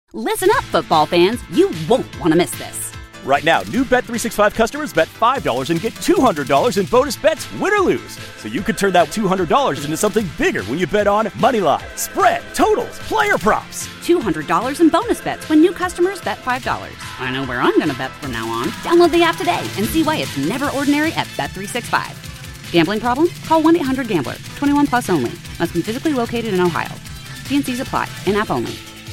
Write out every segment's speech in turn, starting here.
Listen up, football fans. You won't want to miss this. Right now, new Bet365 customers bet $5 and get $200 in bonus bets, win or lose. So you could turn that $200 into something bigger when you bet on moneyline, spread, totals, player props. $200 in bonus bets when new customers bet $5. I know where I'm going to bet from now on. Download the app today and see why it's never ordinary at Bet365. Gambling problem? Call 1-800-GAMBLER. 21 plus only. Must be physically located in Ohio. T&Cs apply. In-app only.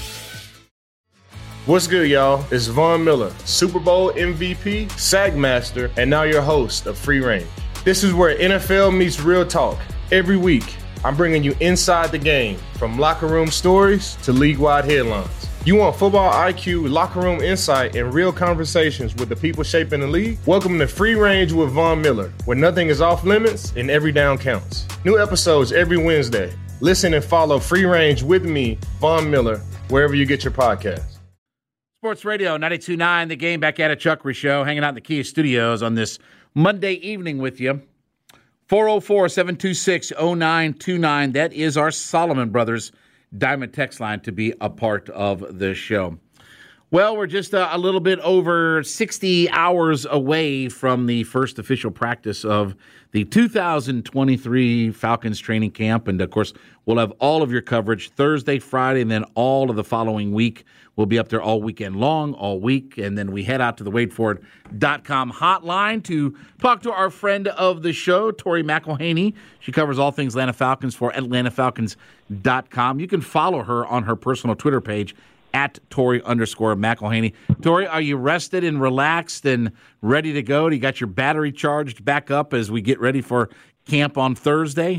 What's good, y'all? It's Von Miller, Super Bowl MVP, Sack Master, and now your host of Free Range. This is where NFL meets real talk. Every week, I'm bringing you inside the game, from locker room stories to league-wide headlines. You want football IQ, locker room insight, and real conversations with the people shaping the league? Welcome to Free Range with Von Miller, where nothing is off limits and every down counts. New episodes every Wednesday. Listen and follow Free Range with me, Von Miller, wherever you get your podcasts. Sports Radio 92.9, The Game, back at it. Chuck Show, hanging out in the Kia Studios on this Monday evening with you. 404-726-0929. That is our Solomon Brothers Diamond text line to be a part of the show. Well, we're just a little bit over 60 hours away from the first official practice of the 2023 Falcons training camp. And, of course, we'll have all of your coverage Thursday, Friday, and then all of the following week. We'll be up there all weekend long, all week, and then we head out to the WadeFord.com hotline to talk to our friend of the show, Tori McElhaney. She covers all things Atlanta Falcons for AtlantaFalcons.com. You can follow her on her personal Twitter page, at Tori_McElhaney. Tori, are you rested and relaxed and ready to go? Do you got your battery charged back up as we get ready for camp on Thursday?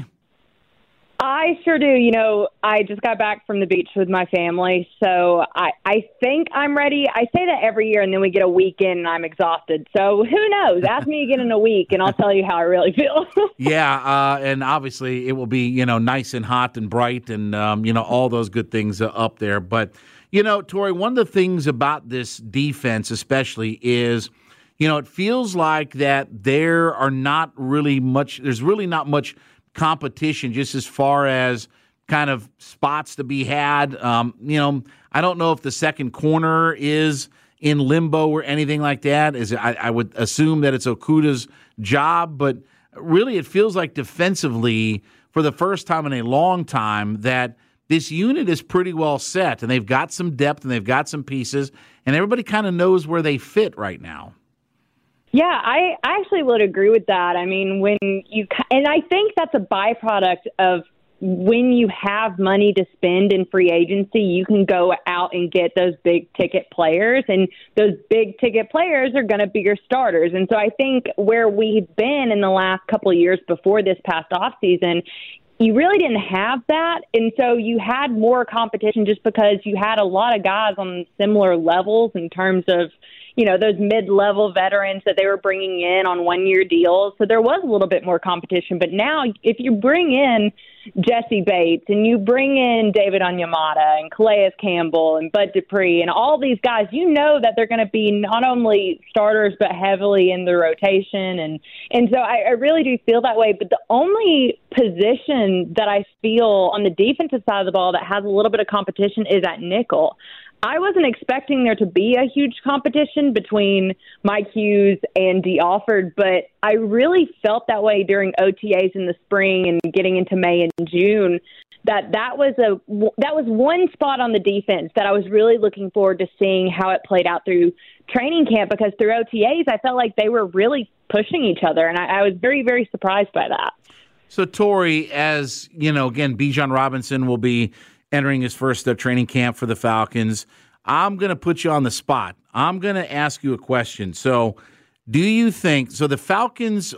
I sure do. You know, I just got back from the beach with my family, so I think I'm ready. I say that every year, and then we get a weekend, and I'm exhausted. So who knows? Ask me again in a week, and I'll tell you how I really feel. Yeah, and obviously it will be, nice and hot and bright and, all those good things up there. But, Tori, one of the things about this defense especially is, it feels like that there's really not much competition just as far as kind of spots to be had. I don't know if the second corner is in limbo or anything like that. I would assume that it's Okudah's job, but really it feels like defensively for the first time in a long time that this unit is pretty well set, and they've got some depth and they've got some pieces, and everybody kind of knows where they fit right now. Yeah, I actually would agree with that. I mean, and I think that's a byproduct of when you have money to spend in free agency, you can go out and get those big ticket players, and those big ticket players are going to be your starters. And so I think where we've been in the last couple of years before this past offseason, you really didn't have that. And so you had more competition just because you had a lot of guys on similar levels in terms of, those mid-level veterans that they were bringing in on one-year deals. So there was a little bit more competition. But now if you bring in Jesse Bates and you bring in David Onyemata and Calais Campbell and Bud Dupree and all these guys, that they're going to be not only starters but heavily in the rotation. And so I really do feel that way. But the only position that I feel on the defensive side of the ball that has a little bit of competition is at nickel. I wasn't expecting there to be a huge competition between Mike Hughes and Dee Alford, but I really felt that way during OTAs in the spring and getting into May and June. That was one spot on the defense that I was really looking forward to seeing how it played out through training camp, because through OTAs I felt like they were really pushing each other, and I was very, very surprised by that. So, Tori, as again, Bijan Robinson will be entering his first training camp for the Falcons. I'm going to put you on the spot. I'm going to ask you a question. So, do you think the Falcons'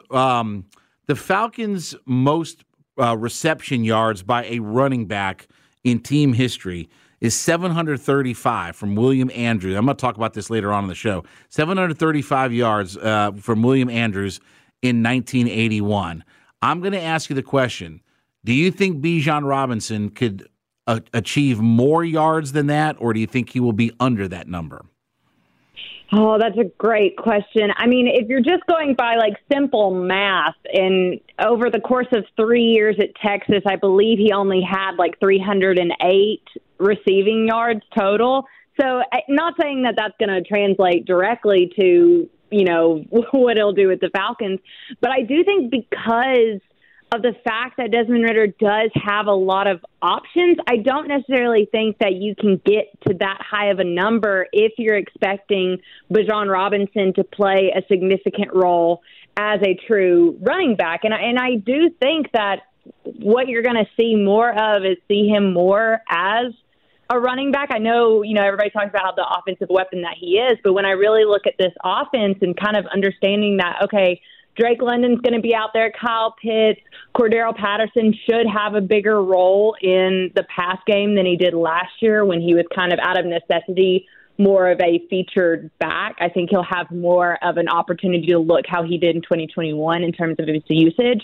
most reception yards by a running back in team history is 735 from William Andrews. I'm going to talk about this later on in the show. 735 yards from William Andrews in 1981. I'm going to ask you the question: do you think Bijan Robinson could achieve more yards than that, or do you think he will be under that number? Oh, that's a great question. I mean, if you're just going by simple math, and over the course of 3 years at Texas, I believe he only had 308 receiving yards total. So not saying that that's going to translate directly to, what he'll do with the Falcons, but I do think because of the fact that Desmond Ridder does have a lot of options, I don't necessarily think that you can get to that high of a number if you're expecting Bijan Robinson to play a significant role as a true running back. And I do think that what you're going to see more of is see him more as a running back. I know, everybody talks about the offensive weapon that he is, but when I really look at this offense and kind of understanding that, okay, Drake London's going to be out there, Kyle Pitts, Cordero Patterson should have a bigger role in the pass game than he did last year when he was kind of out of necessity more of a featured back. I think he'll have more of an opportunity to look how he did in 2021 in terms of his usage.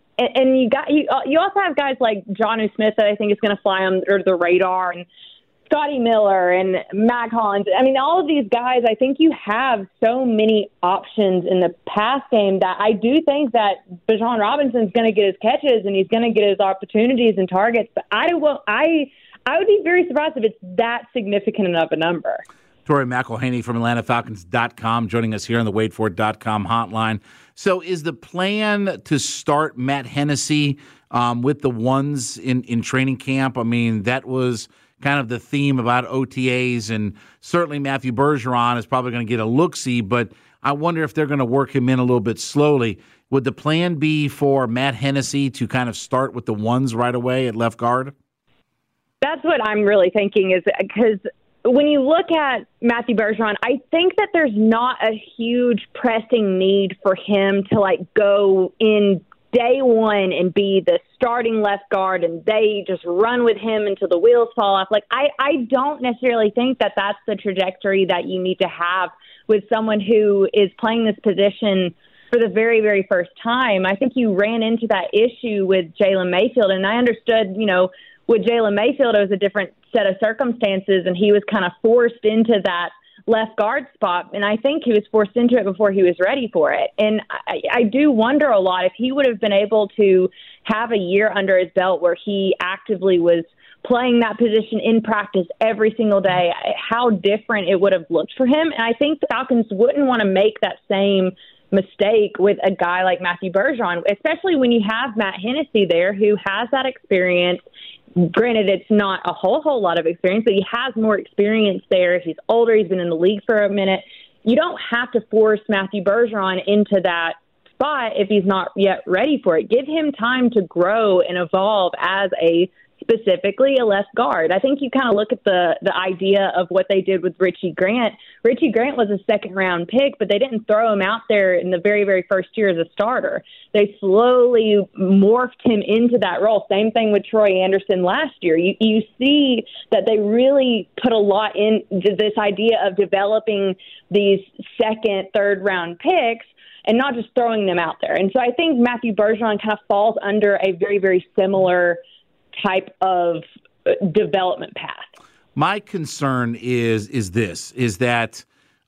And you also have guys like Jonnu Smith that I think is going to fly under the radar, and Scotty Miller and Mac Hollins. I mean, all of these guys, I think you have so many options in the pass game that I do think that Bijan Robinson's going to get his catches and he's going to get his opportunities and targets. But I would be very surprised if it's that significant of a number. Tori McElhaney from AtlantaFalcons.com joining us here on the WadeFord.com hotline. So is the plan to start Matt Hennessy with the ones in training camp? I mean, that was kind of the theme about OTAs, and certainly Matthew Bergeron is probably going to get a look-see, but I wonder if they're going to work him in a little bit slowly. Would the plan be for Matt Hennessy to kind of start with the ones right away at left guard? That's what I'm really thinking, is because when you look at Matthew Bergeron, I think that there's not a huge pressing need for him to go in day one and be the starting left guard and they just run with him until the wheels fall off. I don't necessarily think that that's the trajectory that you need to have with someone who is playing this position for the very, very first time. I think you ran into that issue with Jalen Mayfield, and I understood, with Jalen Mayfield, it was a different set of circumstances, and he was kind of forced into that left guard spot, and I think he was forced into it before he was ready for it. And I do wonder a lot if he would have been able to have a year under his belt where he actively was playing that position in practice every single day, how different it would have looked for him. And I think the Falcons wouldn't want to make that same mistake with a guy like Matthew Bergeron, especially when you have Matt Hennessy there who has that experience. Granted, it's not a whole lot of experience, but he has more experience there. He's older. He's been in the league for a minute. You don't have to force Matthew Bergeron into that spot if he's not yet ready for it. Give him time to grow and evolve as specifically a left guard. I think you kind of look at the idea of what they did with Richie Grant. Richie Grant was a second-round pick, but they didn't throw him out there in the very, very first year as a starter. They slowly morphed him into that role. Same thing with Troy Anderson last year. You see that they really put a lot into this idea of developing these second, third-round picks and not just throwing them out there. And so I think Matthew Bergeron kind of falls under a very, very similar type of development path. My concern is that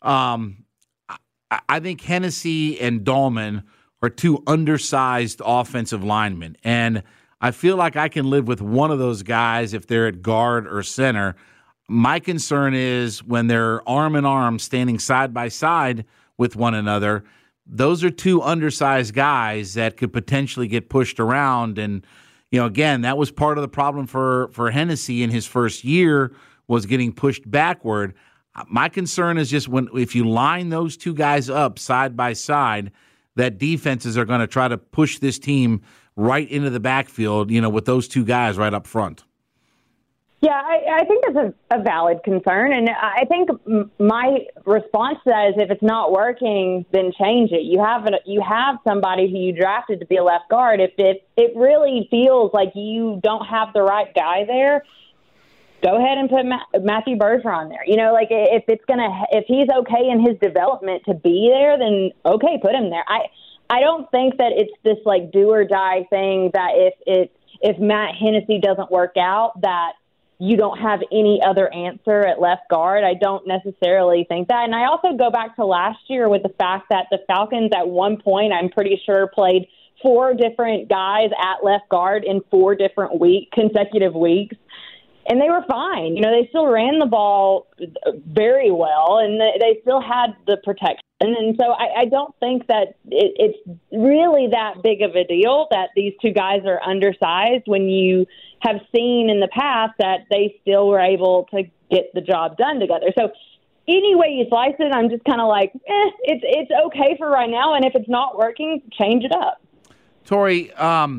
I think Hennessy and Dahlman are two undersized offensive linemen, and I feel like I can live with one of those guys if they're at guard or center. My concern is when they're arm in arm standing side by side with one another, those are two undersized guys that could potentially get pushed around. And again, that was part of the problem for Hennessy in his first year, was getting pushed backward. My concern is just if you line those two guys up side by side, that defenses are going to try to push this team right into the backfield, with those two guys right up front. Yeah, I think that's a valid concern, and I think my response to that is if it's not working, then change it. You have somebody who you drafted to be a left guard. If it really feels like you don't have the right guy there, go ahead and put Matthew Bergeron there. If he's okay in his development to be there, then okay, put him there. I don't think that it's this do or die thing that if Matt Hennessy doesn't work out, that you don't have any other answer at left guard. I don't necessarily think that. And I also go back to last year with the fact that the Falcons at one point, I'm pretty sure, played 4 different guys at left guard in 4 different consecutive weeks. and they were fine. They still ran the ball very well, and they still had the protection. And so I don't think that it's really that big of a deal that these two guys are undersized when you have seen in the past that they still were able to get the job done together. So any way you slice it, I'm just kind of like, it's okay for right now, and if it's not working, change it up. Tori,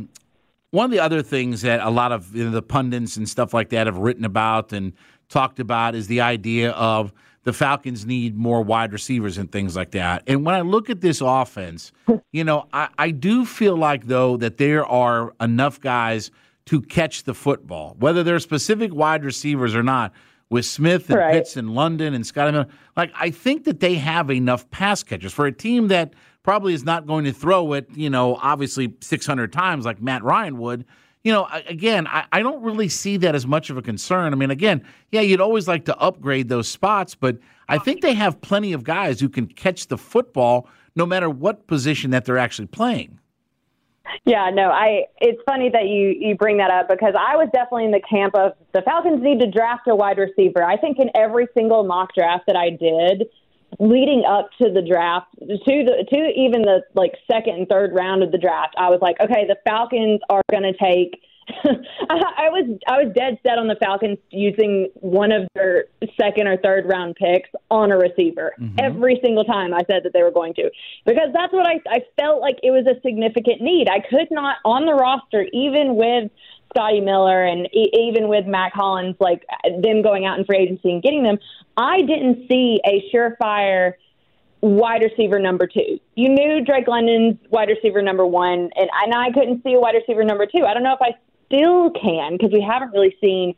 one of the other things that a lot of the pundits and stuff like that have written about and talked about is the idea of the Falcons need more wide receivers and things like that. And when I look at this offense, I do feel like, though, that there are enough guys to catch the football, whether they're specific wide receivers or not, with Smith and Pitts and London and Scotty Miller. Like, I think that they have enough pass catchers for a team that probably is not going to throw it, obviously 600 times like Matt Ryan would. Again, I don't really see that as much of a concern. I mean, again, yeah, you'd always like to upgrade those spots, but I think they have plenty of guys who can catch the football no matter what position that they're actually playing. Yeah, no, it's funny that you bring that up because I was definitely in the camp of the Falcons need to draft a wide receiver. I think in every single mock draft that I did leading up to the draft, to even the second and third round of the draft, I was like, okay, the Falcons are going to take. I was dead set on the Falcons using one of their second or third round picks on a receiver every single time I said that they were going to, because that's what I felt like it was a significant need. I could not on the roster, even with Scotty Miller and even with Mac Hollins, like them going out in free agency and getting them, I didn't see a surefire wide receiver number two. You knew Drake London's wide receiver number one, and I couldn't see a wide receiver number two. I don't know if I still can because we haven't really seen,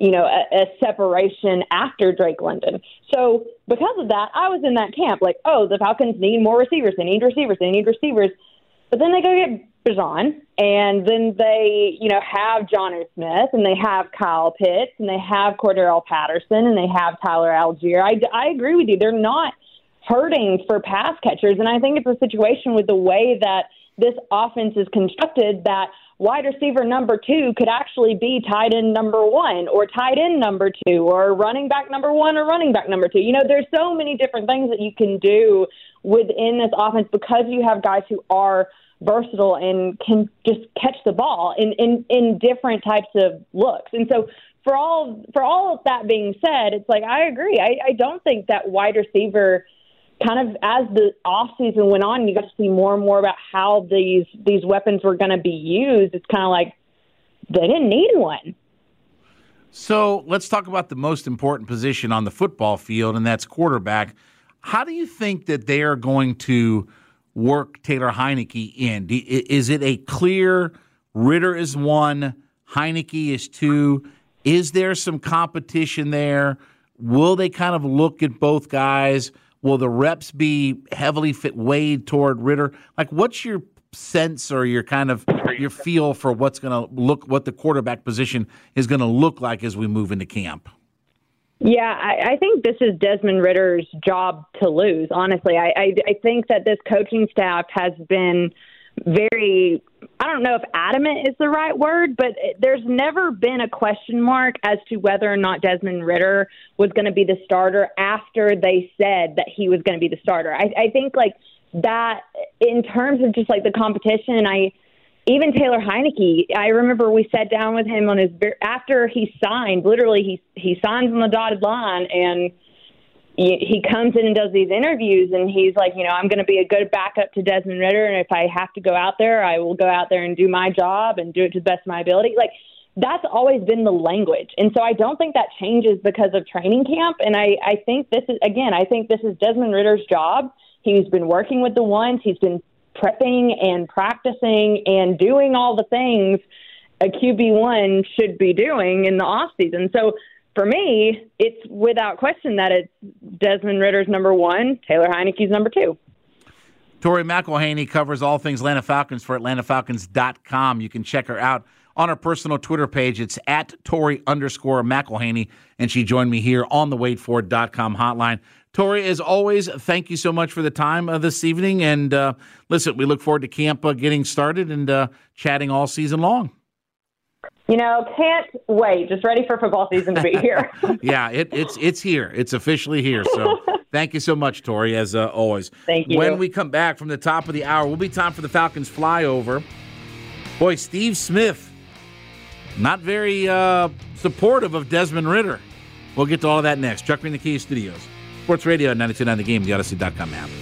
a separation after Drake London. So because of that, I was in that camp like, oh, the Falcons need more receivers. They need receivers. They need receivers. But then they go get Bijan, and then they, have Jonnu Smith, and they have Kyle Pitts, and they have Cordarrelle Patterson, and they have Tyler Algier. I agree with you. They're not hurting for pass catchers, and I think it's a situation with the way that this offense is constructed that wide receiver number two could actually be tight end number one or tight end number two or running back number one or running back number two. There's so many different things that you can do within this offense because you have guys who are versatile and can just catch the ball in different types of looks. And so for all of that being said, it's like, I agree. I don't think that wide receiver kind of as the offseason went on, you got to see more and more about how these weapons were going to be used. It's kind of like they didn't need one. So let's talk about the most important position on the football field, and that's quarterback. How do you think that they are going to work Taylor Heinicke in? Is it a clear Ridder is one, Heinicke is two? Is there some competition there? Will they kind of look at both guys? Will the reps be heavily weighed toward Ridder? Like, what's your sense or your kind of your feel for what the quarterback position is going to look like as we move into camp? Yeah, I think this is Desmond Ridder's job to lose, honestly. I think that this coaching staff has been very, I don't know if adamant is the right word, but there's never been a question mark as to whether or not Desmond Ridder was going to be the starter after they said that he was going to be the starter. I think like that in terms of just like the competition, even Taylor Heinicke, I remember we sat down with him after he signed, literally he signs on the dotted line and he comes in and does these interviews and he's like, I'm going to be a good backup to Desmond Ridder. And if I have to go out there, I will go out there and do my job and do it to the best of my ability. Like that's always been the language. And so I don't think that changes because of training camp. And I think this is Desmond Ridder's job. He's been working with the ones, he's been prepping and practicing and doing all the things a QB1 should be doing in the off season. So for me, it's without question that it's Desmond Ridder's number one, Taylor Heinicke's number two. Tori McElhaney covers all things Atlanta Falcons for AtlantaFalcons.com. You can check her out on her personal Twitter page. It's at Tori_McElhaney, and she joined me here on the WadeFord.com hotline. Tori, as always, thank you so much for the time this evening. And listen, we look forward to camp getting started and chatting all season long. Can't wait. Just ready for football season to be here. Yeah, it's here. It's officially here. So thank you so much, Tori, as always. Thank you. When we come back from the top of the hour, we'll be time for the Falcons flyover. Boy, Steve Smith, not very supportive of Desmond Ridder. We'll get to all of that next. Chuck Green, the Key Studios. Sports Radio at 92.9 The Game, the Odyssey.com app.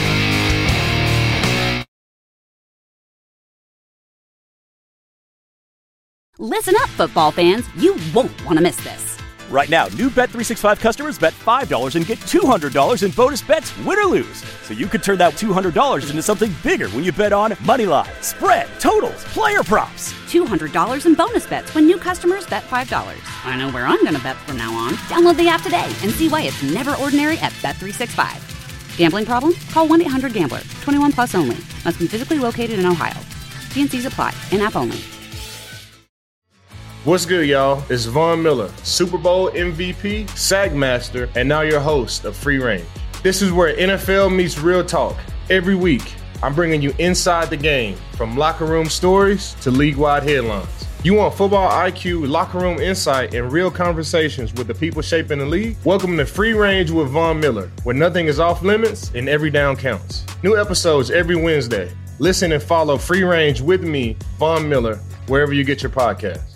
Listen up, football fans. You won't want to miss this. Right now, new Bet365 customers bet $5 and get $200 in bonus bets, win or lose. So you could turn that $200 into something bigger when you bet on moneyline, spread, totals, player props. $200 in bonus bets when new customers bet $5. I know where I'm going to bet from now on. Download the app today and see why it's never ordinary at Bet365. Gambling problem? Call 1-800-GAMBLER. 21 plus only. Must be physically located in Ohio. T&Cs apply. In-app only. What's good, y'all? It's Von Miller, Super Bowl MVP, Sack Master, and now your host of Free Range. This is where NFL meets real talk. Every week, I'm bringing you inside the game, from locker room stories to league-wide headlines. You want football IQ, locker room insight, and real conversations with the people shaping the league? Welcome to Free Range with Von Miller, where nothing is off limits and every down counts. New episodes every Wednesday. Listen and follow Free Range with me, Von Miller, wherever you get your podcasts.